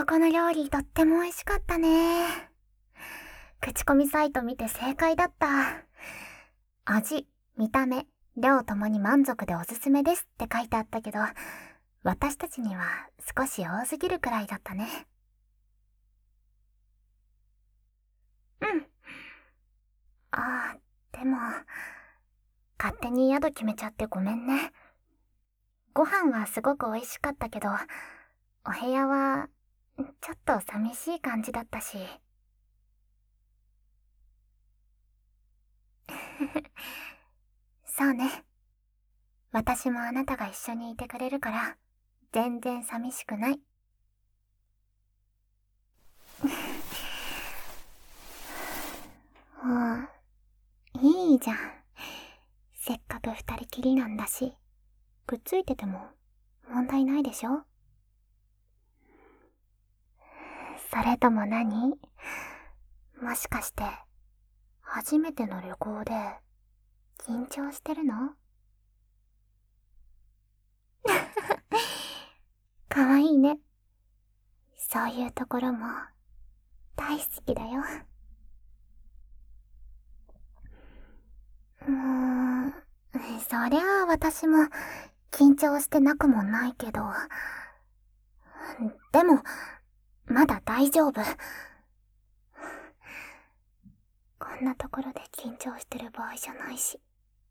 この料理とっても美味しかったね。口コミサイト見て正解だった。味、見た目、量ともに満足でおすすめですって書いてあったけど、私たちには少し多すぎるくらいだったね。うん。でも、勝手に宿決めちゃってごめんね。ご飯はすごく美味しかったけど、お部屋は、ちょっと寂しい感じだったし。そうね。私もあなたが一緒にいてくれるから、全然寂しくない。もう、いいじゃん。せっかく二人きりなんだし、くっついてても問題ないでしょ？それとも何？もしかして、初めての旅行で、緊張してるの？かわいいね。そういうところも、大好きだよ。そりゃあ私も、緊張してなくもないけど。でも、まだ大丈夫。こんなところで緊張してる場合じゃないし。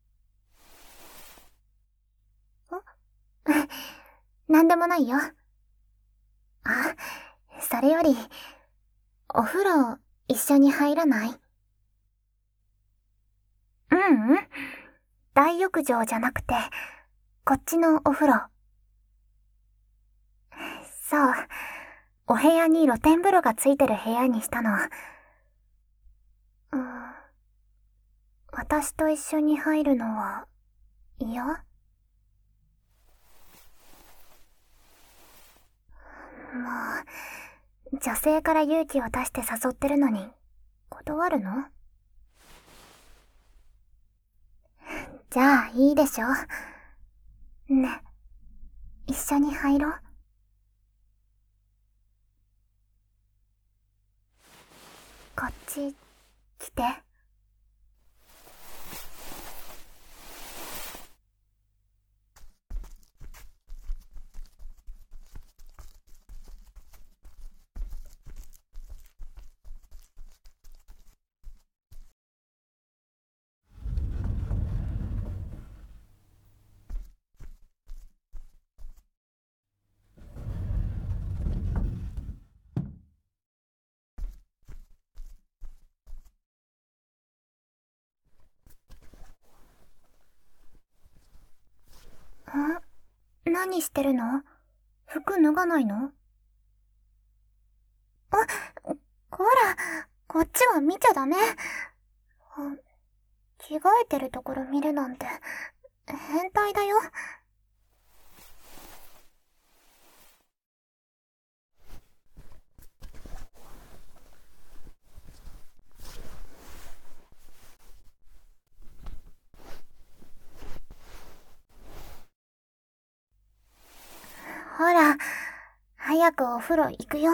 なんでもないよ。あ、それより、お風呂、一緒に入らない？ううん。大浴場じゃなくて、こっちのお風呂。そう。お部屋に露天風呂がついてる部屋にしたの。私と一緒に入るのは、嫌？もう、女性から勇気を出して誘ってるのに、断るの？じゃあいいでしょ。ね、一緒に入ろう。こっち、来て。何してるの？服脱がないの？こら、こっちは見ちゃダメ。着替えてるところ見るなんて、変態だよ。ほら、早くお風呂行くよ。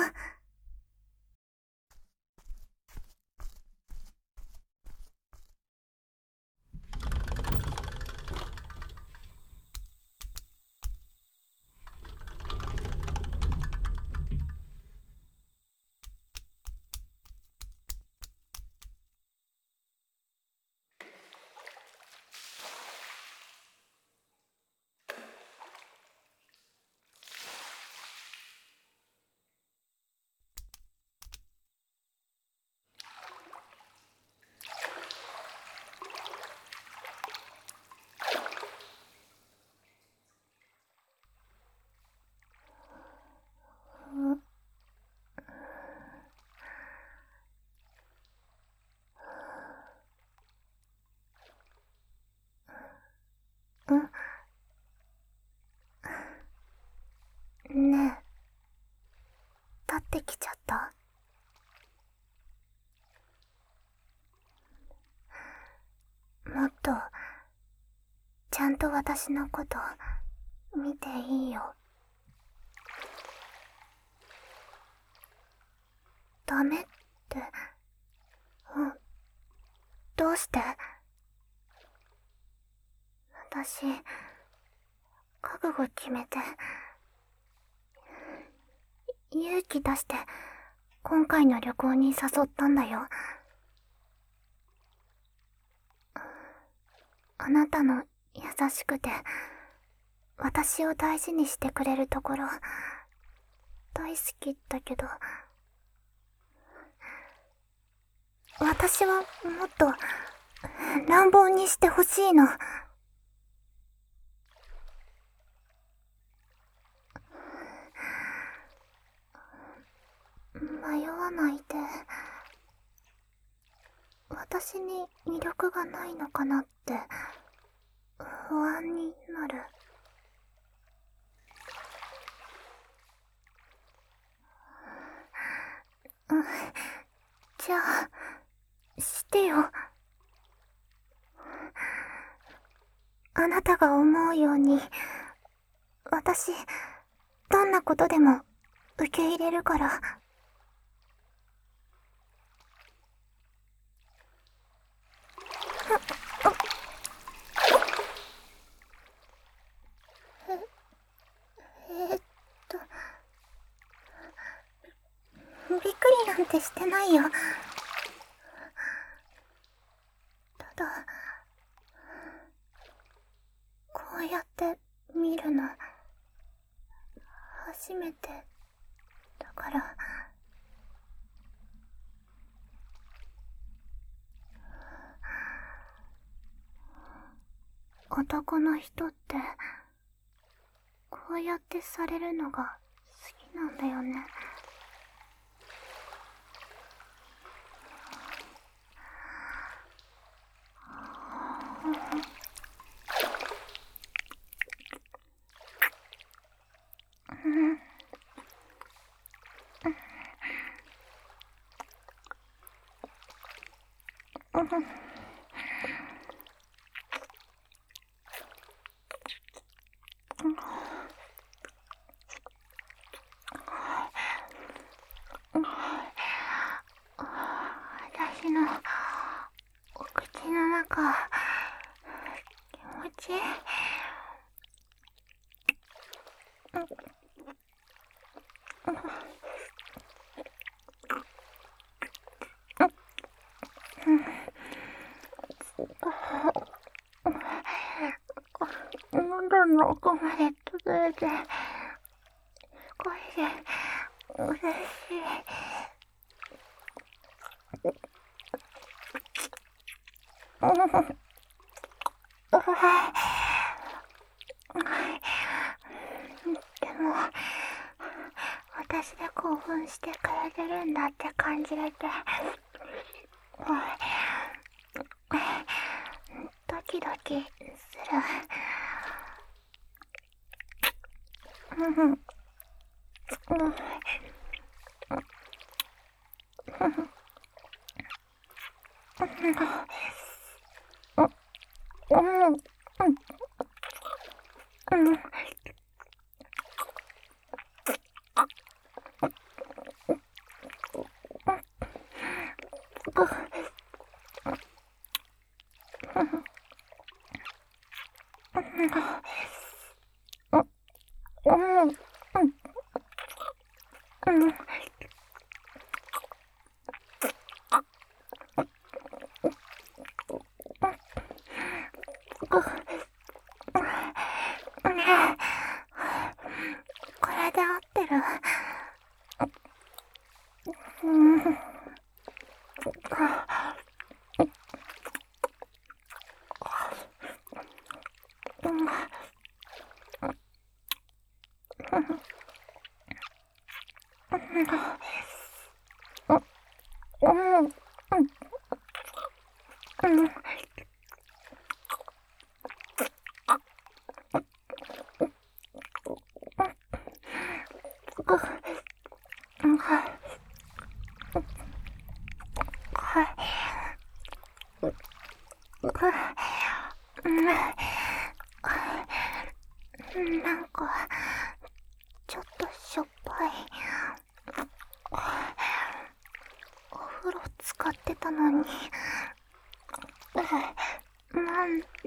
ねえ、立ってきちゃった？もっと、ちゃんと私のこと見ていいよ。 ダメって、どうして？私、覚悟決めて、勇気出して、今回の旅行に誘ったんだよ。あなたの優しくて、私を大事にしてくれるところ、大好きだけど、私はもっと乱暴にしてほしいの。迷わないで。私に魅力がないのかなって不安になる。じゃあ、してよ。あなたが思うように、私、どんなことでも受け入れるから。えっと、びっくりなんてしてないよ。ただ、こうやって見るの、初めてだから。男の人って、こうやってされるのが好きなんだよね。私のお口の中、気持ちいい。喉の奥まで届いて、少し嬉しい。でも、私で興奮してくれてるんだって感じれて、ドキドキする。これで合ってる？なんか、ちょっとしょっぱい。 ってたのに。なんで。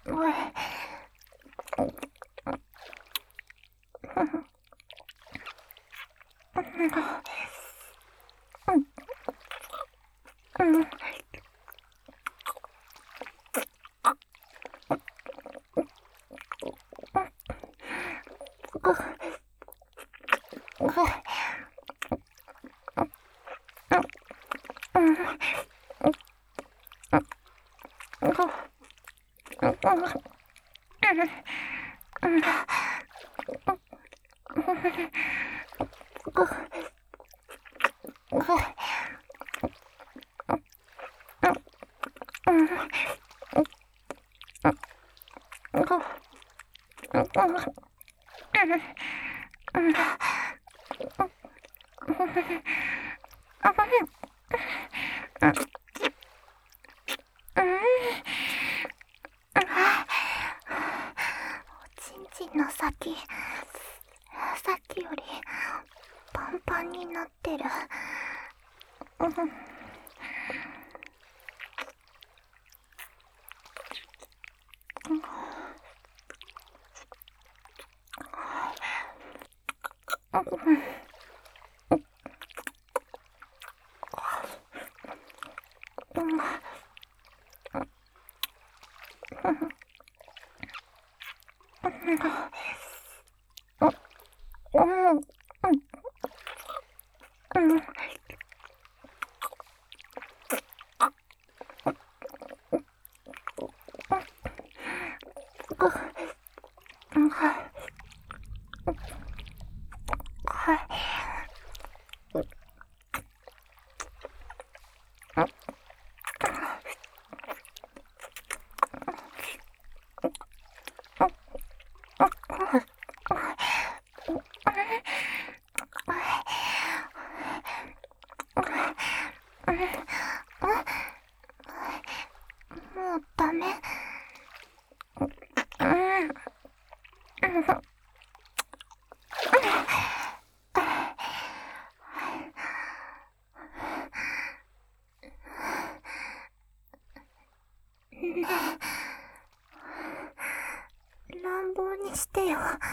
おちんちんの先、さっきよりパンパンになってる。もうダメ。ねえ、乱暴にしてよ。ま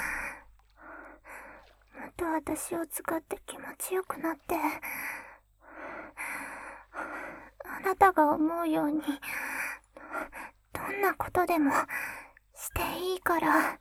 た私を使って気持ちよくなって、あなたが思うようにどんなことでもしていいからね。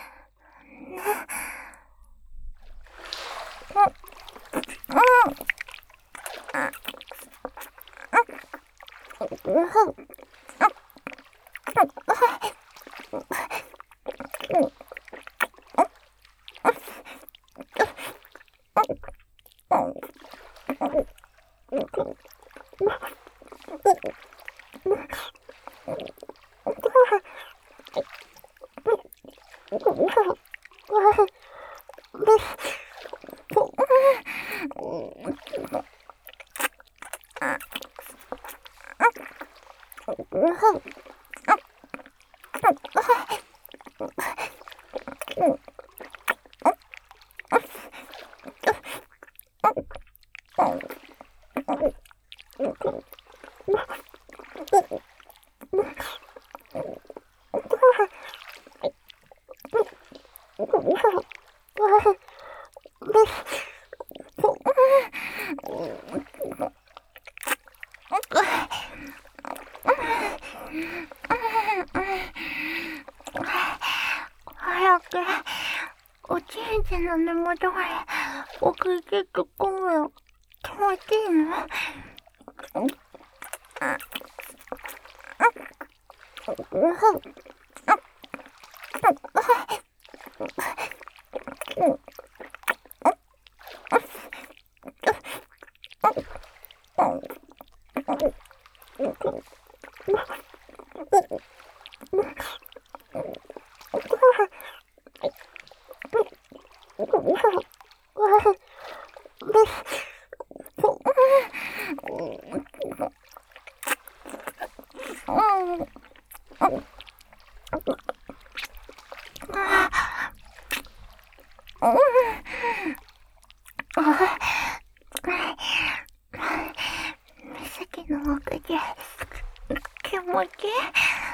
早くおちんちんの根元まで奥行き突っ込むの気持ちいいの？ のおかげ気持ちいい。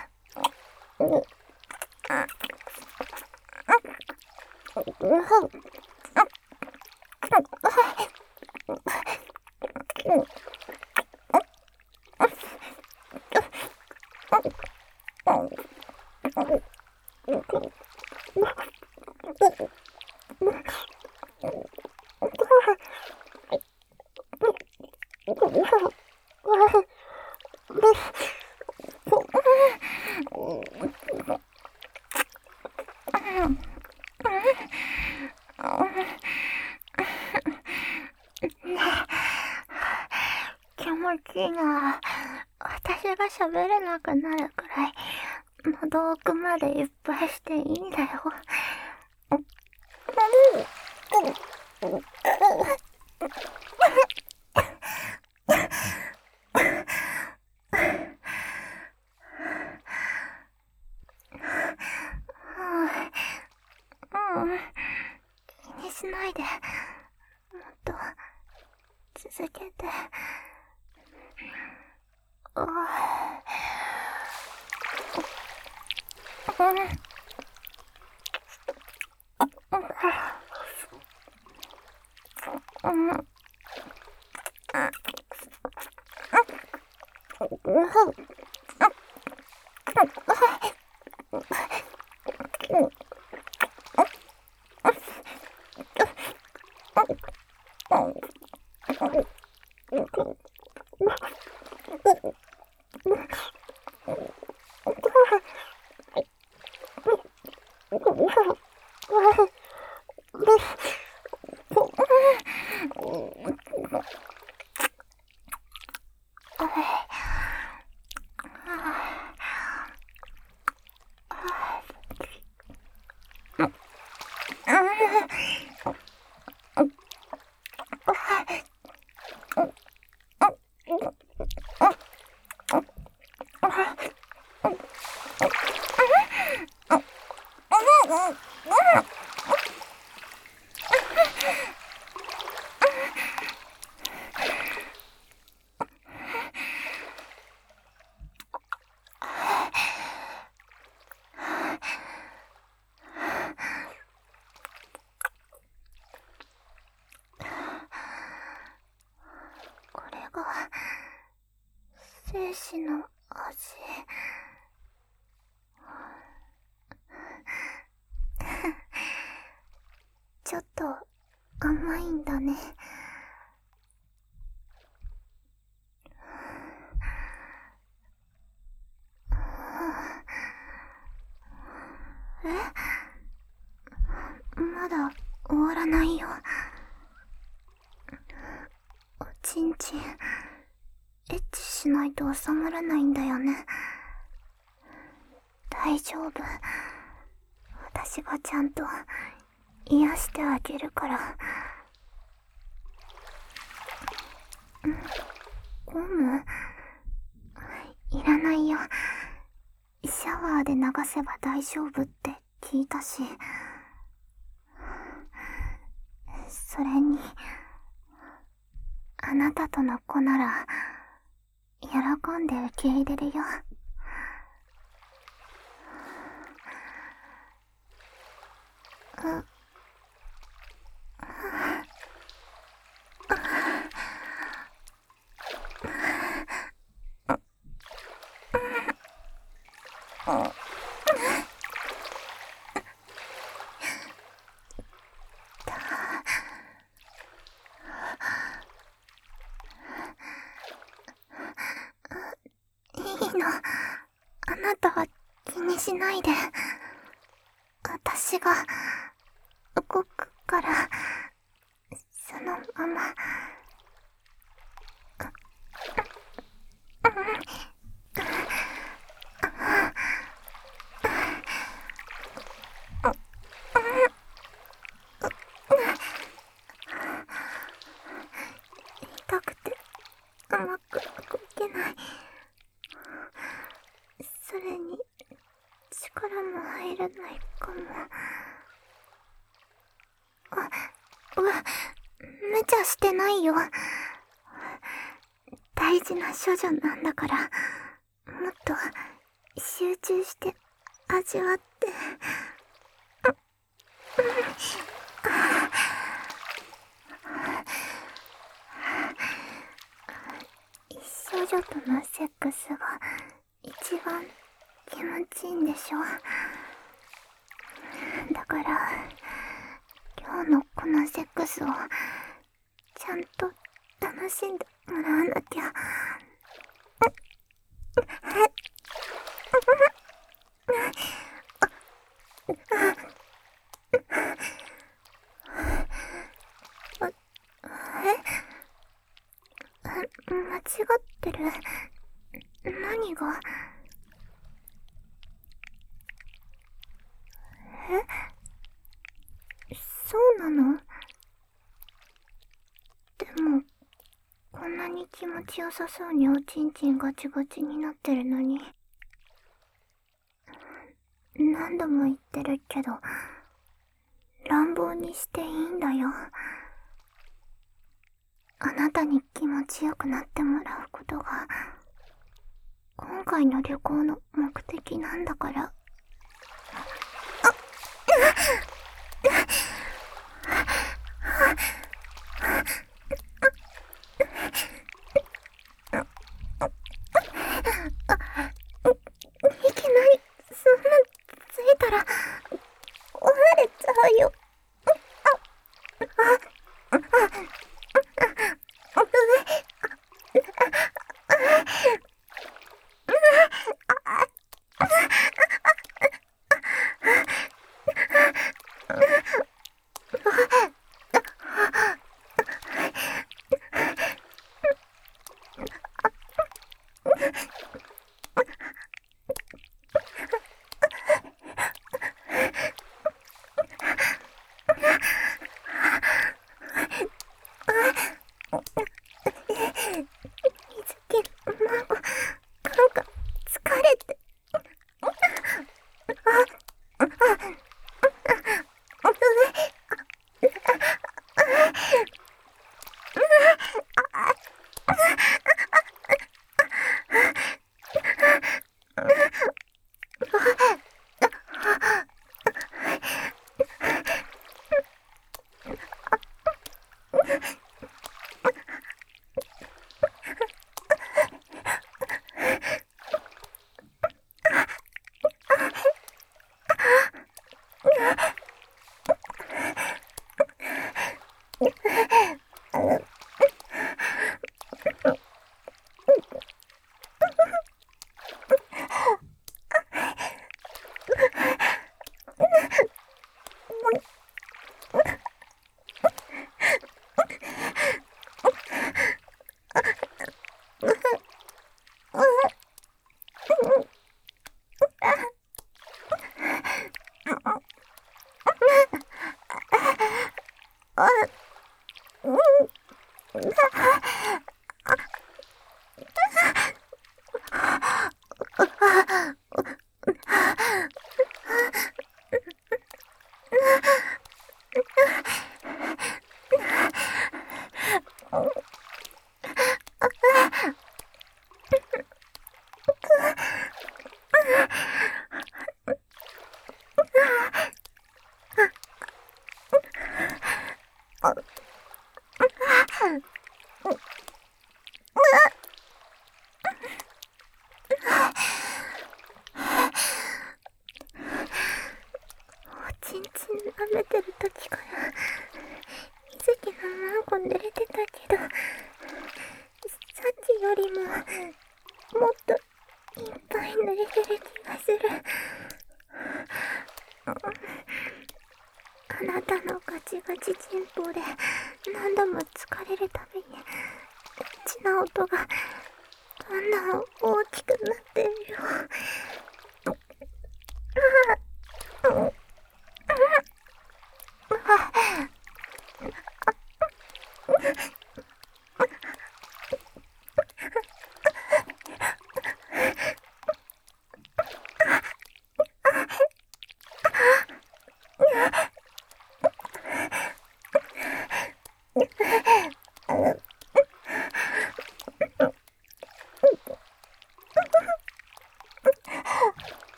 気持ちいいな。私が喋れなくなるくらい喉奥までいっぱいしていいんだよ。気にしないで。もっと続けて。これが生死の味。ちょっと甘いんだね。まだ終わらないよ。おちんちんエッチしないと収まらないんだよね。大丈夫。私がちゃんと癒してあげるから。ゴムいらないよ。シャワーで流せば大丈夫って聞いたし。それにあなたとの子なら喜んで受け入れるよ。いいの。あなたは気にしないで。私が動くから、そのまま。痛くてうまく動けない。それに力も入らないかも。無茶してないよ。大大事な処女なんだから、もっと集中して味わって。少女とのセックスが一番気持ちいいんでしょ。だから今日のこのセックスをちゃんと楽しんでもらわなきゃ。間違ってる。何が？そうなの？でもこんなに気持ちよさそうにおちんちんガチガチになってるのに。何度も言ってるけど、乱暴にしていいんだよ。あなたに気持ちよくなってもらうことが今回の旅行の目的なんだから。いきなりそんなついたら壊れちゃうよ。なんか疲れて。ちんちん舐めてる時から水気が何個濡れてたけど、さっきよりももっといっぱい濡れてる気がする。あなたのガチガチチンポで何度も疲れるたびに血の音がどんどん大きくなってるよ。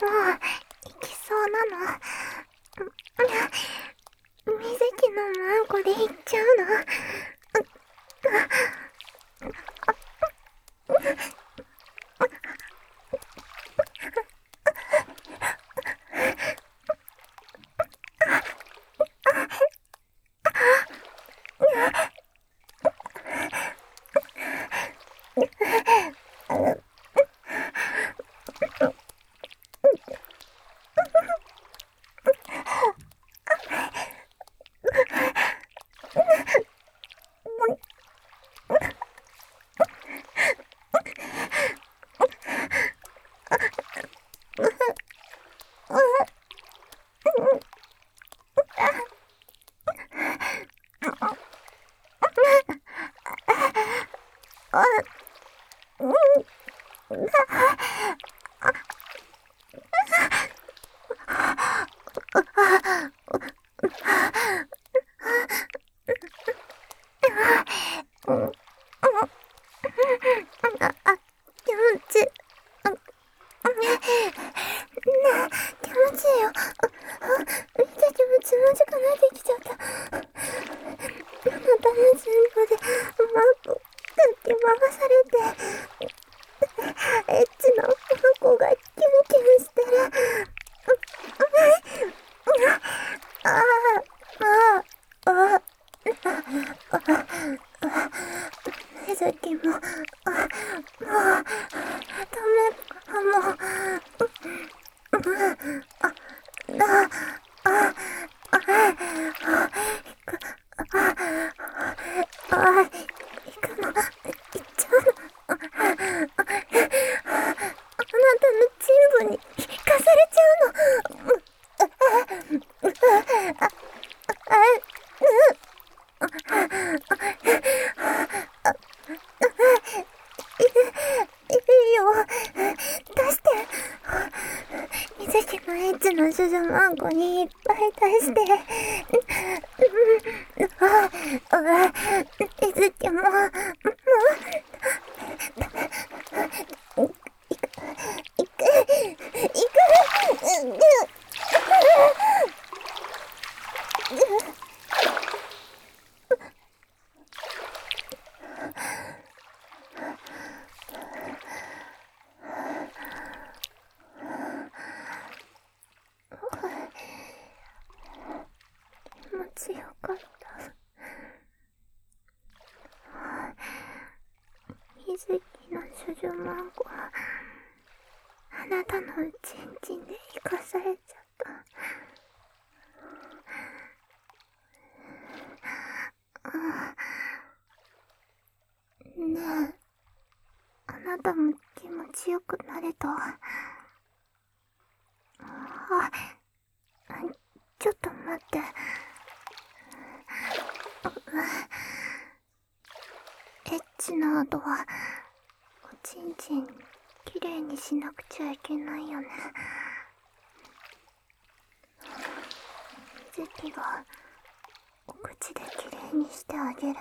行きそうなの。水木のマンコで行っちゃうの。気持ちいい。気持ちいいよ。水木もつまじくなってきちゃった。あなたの前後でうまくかき回されて、エッチなマンコがキュンキュンしてる。水木も、もう、ダメかも。行くの、行っちゃうの。あなたのチンポに引かされちゃうの。いいよ。出して。水木のエッチな処女マンコにいっぱい出して。水木も、行く。気持ちよかった。水木の処女マンコはあなたのチンチンで生かされちゃった。ねえ、あなたも気持ちよくなれた？ちょっと待って。エッチな後はおちんちんきれいにしなくちゃいけないよね。水木がお口できれいにしてあげる。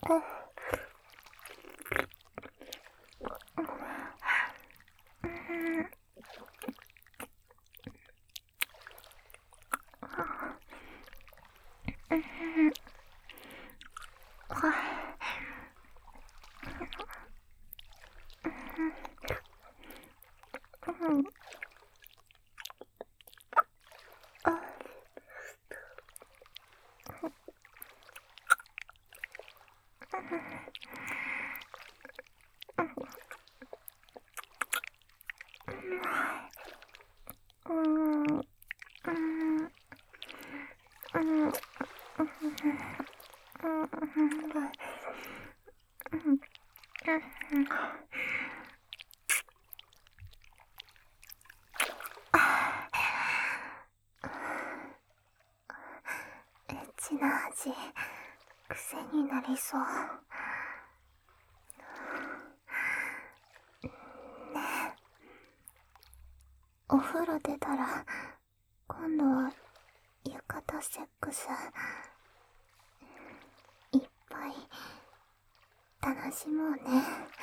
エッチな味、癖になりそう。ねえ、お風呂出たら今度は浴衣セックスいっぱい楽しもうね。